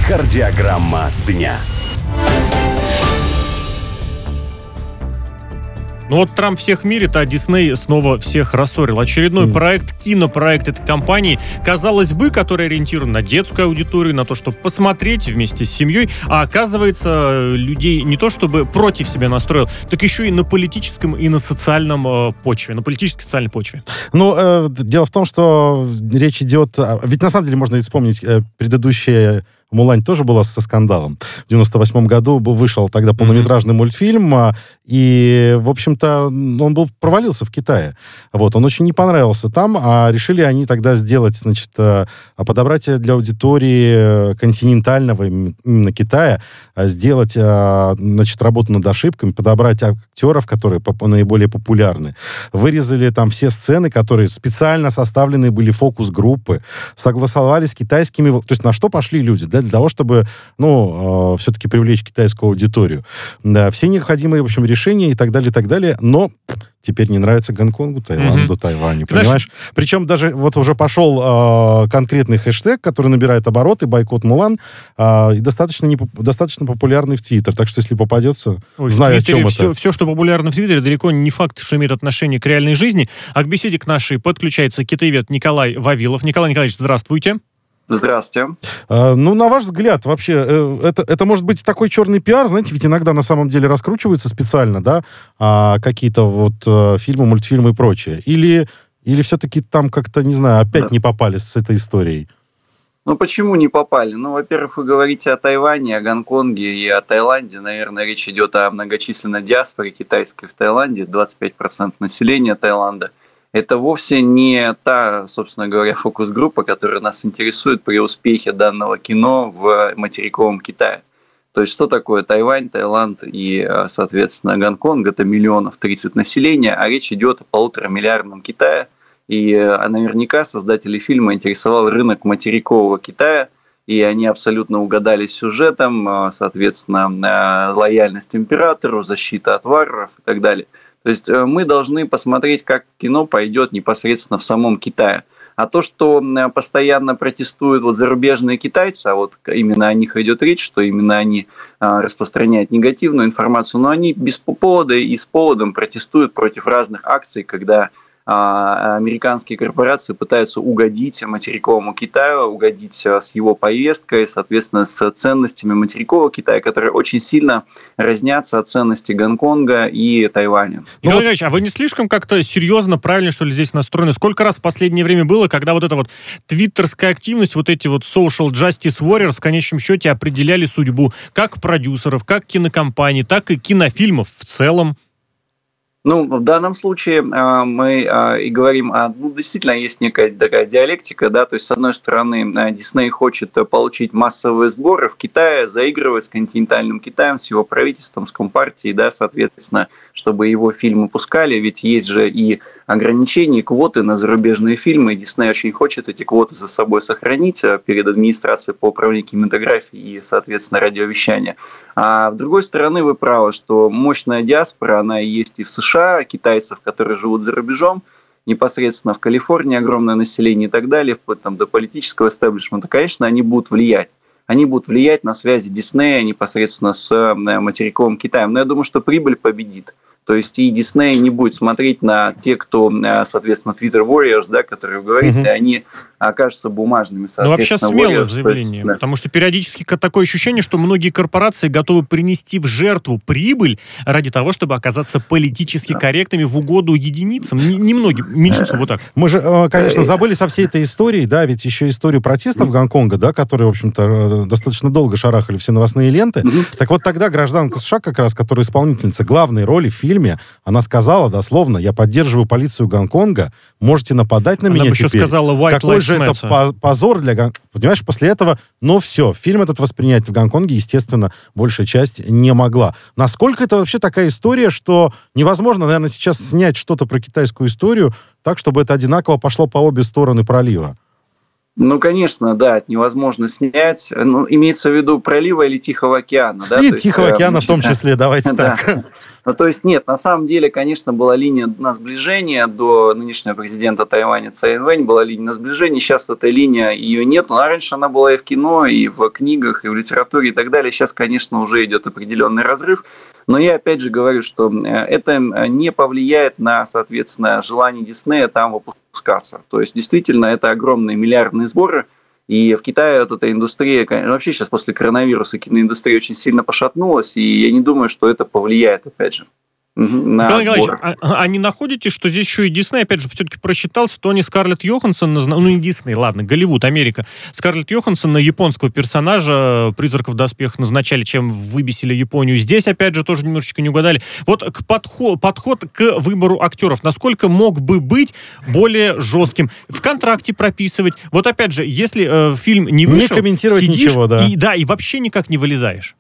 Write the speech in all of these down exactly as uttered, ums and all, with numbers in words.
Кардиограмма дня. Ну вот Трамп всех мирит, а Дисней снова всех рассорил. Очередной mm. проект, кинопроект этой компании, казалось бы, который ориентирован на детскую аудиторию, на то, чтобы посмотреть вместе с семьей, а оказывается, людей не то чтобы против себя настроил, так еще и на политическом и на социальном э, почве, на политической и социальной почве. Ну, э, дело в том, что речь идет... Ведь на самом деле можно вспомнить э, предыдущие... «Мулань» тоже была со скандалом. В девяносто восьмом году вышел тогда полнометражный mm-hmm. мультфильм, и, в общем-то, он был, провалился в Китае. Вот, он очень не понравился там, а решили они тогда сделать, значит, подобрать для аудитории континентального именно Китая, сделать, значит, работу над ошибками, подобрать актеров, которые наиболее популярны. Вырезали там все сцены, которые специально составленные были фокус-группы, согласовали с китайскими... То есть на что пошли люди? Для того, чтобы, ну, э, все-таки привлечь китайскую аудиторию. Да, все необходимые, в общем, решения и так далее, и так далее. Но теперь не нравится Гонконгу, Таиланду, mm-hmm. Тайваню, понимаешь? Знаешь... Причем даже вот уже пошел э, конкретный хэштег, который набирает обороты, бойкот Мулан, э, и достаточно, не, достаточно популярный в Твиттер. Так что, если попадется, Ой, знаю, о чем все, это. Все, что популярно в Твиттере, далеко не факт, что имеет отношение к реальной жизни. А к беседе к нашей подключается китаевед Николай Вавилов. Николай Николаевич, здравствуйте. Здравствуйте. А, ну, на ваш взгляд, вообще, э, это, это может быть такой черный пиар, знаете, ведь иногда на самом деле раскручиваются специально, да, а, какие-то вот а, фильмы, мультфильмы и прочее. Или, или все-таки там как-то, не знаю, опять да. не попали с этой историей? Ну, почему не попали? Ну, во-первых, вы говорите о Тайване, о Гонконге и о Таиланде. Наверное, речь идет о многочисленной диаспоре китайской в Таиланде, двадцать пять процентов населения Таиланда. Это вовсе не та, собственно говоря, фокус-группа, которая нас интересует при успехе данного кино в материковом Китае. То есть, что такое Тайвань, Таиланд и, соответственно, Гонконг? Это миллионов тридцать населения, а речь идет о полуторамиллиардном Китае. И наверняка создатели фильма интересовал рынок материкового Китая, и они абсолютно угадали с сюжетом, соответственно, лояльность императору, защита от варваров и так далее. То есть мы должны посмотреть, как кино пойдет непосредственно в самом Китае. А то, что постоянно протестуют вот зарубежные китайцы, а вот именно о них идет речь, что именно они распространяют негативную информацию, но они без повода и с поводом протестуют против разных акций, когда американские корпорации пытаются угодить материковому Китаю, угодить с его повесткой, соответственно, с ценностями материкового Китая, которые очень сильно разнятся от ценностей Гонконга и Тайваня. Николай Николаевич, а вы не слишком как-то серьезно, правильно, что ли, здесь настроены? Сколько раз в последнее время было, когда вот эта вот твиттерская активность, вот эти вот social justice warriors в конечном счете определяли судьбу как продюсеров, как кинокомпаний, так и кинофильмов в целом? Ну, в данном случае э, мы э, и говорим, о, ну, действительно, есть некая такая диалектика, да, то есть, с одной стороны, Дисней хочет получить массовые сборы в Китае, заигрывать с континентальным Китаем, с его правительством, с Компартией, да, соответственно, чтобы его фильмы пускали, ведь есть же и ограничения, квоты на зарубежные фильмы, и Дисней очень хочет эти квоты за собой сохранить перед администрацией по управлению кинематографией и, соответственно, радиовещания. А с другой стороны, вы правы, что мощная диаспора, она и есть и в США, китайцев, которые живут за рубежом, непосредственно в Калифорнии огромное население и так далее, вплоть там, до политического эстаблишмента, конечно, они будут влиять. Они будут влиять на связи Диснея непосредственно с материковым Китаем. Но я думаю, что прибыль победит. То есть и Дисней не будет смотреть на те, кто, соответственно, Twitter Warriors, да, которые вы говорите, угу. они окажутся бумажными, соответственно. Ну, вообще смелое warriors, заявление, есть, да. потому что периодически такое ощущение, что многие корпорации готовы принести в жертву прибыль ради того, чтобы оказаться политически да. корректными в угоду единицам. Немногим, меньшинству, вот так. Мы же, конечно, забыли со всей этой историей, да, ведь еще историю протестов Гонконга, да, которые, в общем-то, достаточно долго шарахали все новостные ленты. Так вот тогда гражданка США, как раз, которая исполнительница главной роли в фильме, она сказала дословно: я поддерживаю полицию Гонконга, можете нападать на она меня бы теперь. Еще сказала, White Какой же Matter. Это позор для Гонконга. Понимаешь, после этого, ну все, фильм этот воспринять в Гонконге, естественно, большая часть не могла. Насколько это вообще такая история, что невозможно, наверное, сейчас снять что-то про китайскую историю так, чтобы это одинаково пошло по обе стороны пролива? Ну, конечно, да, это невозможно снять. Ну, имеется в виду пролива или Тихого океана, да? И То Тихого есть, океана в том числе, давайте да. так. Ну, то есть нет, на самом деле, конечно, была линия на сближение до нынешнего президента Тайваня Цай Инвэнь, была линия на сближение, сейчас этой линии ее нет, но раньше она была и в кино, и в книгах, и в литературе, и так далее. Сейчас, конечно, уже идет определенный разрыв, но я опять же говорю, что это не повлияет на, соответственно, желание Диснея там выпускаться. То есть, действительно, это огромные миллиардные сборы. И в Китае вот эта индустрия, вообще сейчас после коронавируса киноиндустрия очень сильно пошатнулась, и я не думаю, что это повлияет, опять же. Николай Николаевич, а, а не находите, что здесь еще и Дисней, опять же, все-таки просчитался, то они Скарлетт Йоханссон, ну не Дисней, ладно, Голливуд, Америка, Скарлетт Йоханссон на японского персонажа «Призраков в доспехах» назначали, чем выбесили Японию. Здесь, опять же, тоже немножечко не угадали. Вот к подход, подход к выбору актеров, насколько мог бы быть более жестким? В контракте прописывать. Вот опять же, если э, фильм не вышел, не комментировать сидишь ничего, да. И, да, и вообще никак не вылезаешь.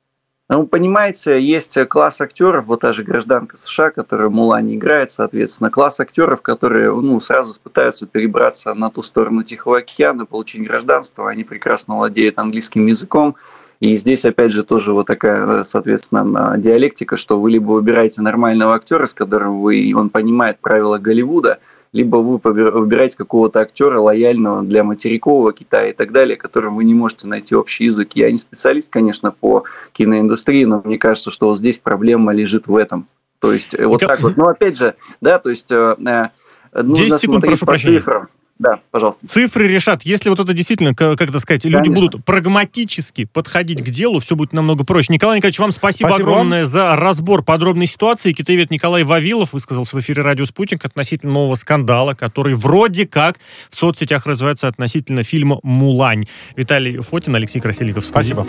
Ну, понимаете, есть класс актеров, вот та же гражданка США, которая в «Мулане» играет, соответственно, класс актеров, которые ну, сразу пытаются перебраться на ту сторону Тихого океана, получить гражданство, они прекрасно владеют английским языком, и здесь, опять же, тоже вот такая, соответственно, диалектика, что вы либо выбираете нормального актера, с которым вы, и он понимает правила Голливуда, либо вы выбираете какого-то актера лояльного для материкового Китая и так далее, которым вы не можете найти общий язык. Я не специалист, конечно, по киноиндустрии, но мне кажется, что вот здесь проблема лежит в этом. То есть вот как... так вот. Но опять же, да, то есть э, нужно десять секунд, прошу по прощения. цифрам. Да, пожалуйста. Цифры решат. Если вот это действительно, как это сказать, люди Конечно. будут прагматически подходить к делу, все будет намного проще. Николай Николаевич, вам спасибо, Спасибо огромное вам. за разбор подробной ситуации. Китаевед Николай Вавилов высказался в эфире «Радио Спутник» относительно нового скандала, который вроде как в соцсетях развивается относительно фильма «Мулань». Виталий Фотин, Алексей Красильников. Спасибо.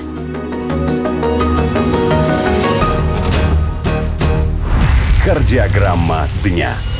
Кардиограмма дня.